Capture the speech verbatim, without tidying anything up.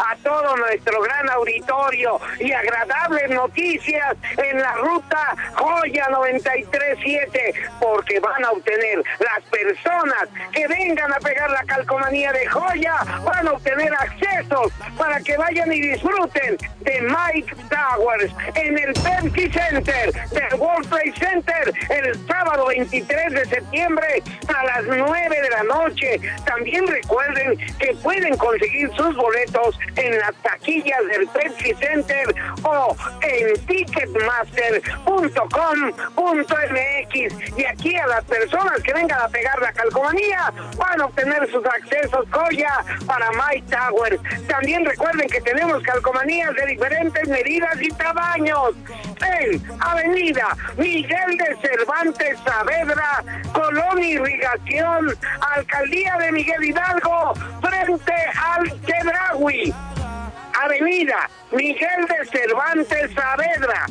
a todo nuestro gran auditorio y agradables noticias en la ruta Joya noventa y tres siete, porque van a obtener las personas que vengan a pegar la calcomanía de Joya, van a obtener accesos para que vayan y disfruten de Mike Towers en el Pepsi Center del World Trade Center el sábado veintitrés de septiembre a las nueve de la noche. También recuerden que pueden conseguir sus boletos en las taquillas del Pepsi Center o en ticketmaster punto com punto m x. Y aquí a las personas que vengan a pegar la calcomanía van a obtener sus accesos Joya para Mike Towers. También recuerden que tenemos calcomanías de diferentes medidas y tamaños en Avenida Miguel de Cervantes Saavedra, Colonia Irrigación, Alcaldía de Miguel Hidalgo, frente al Chedraui. Avenida Miguel de Cervantes Saavedra,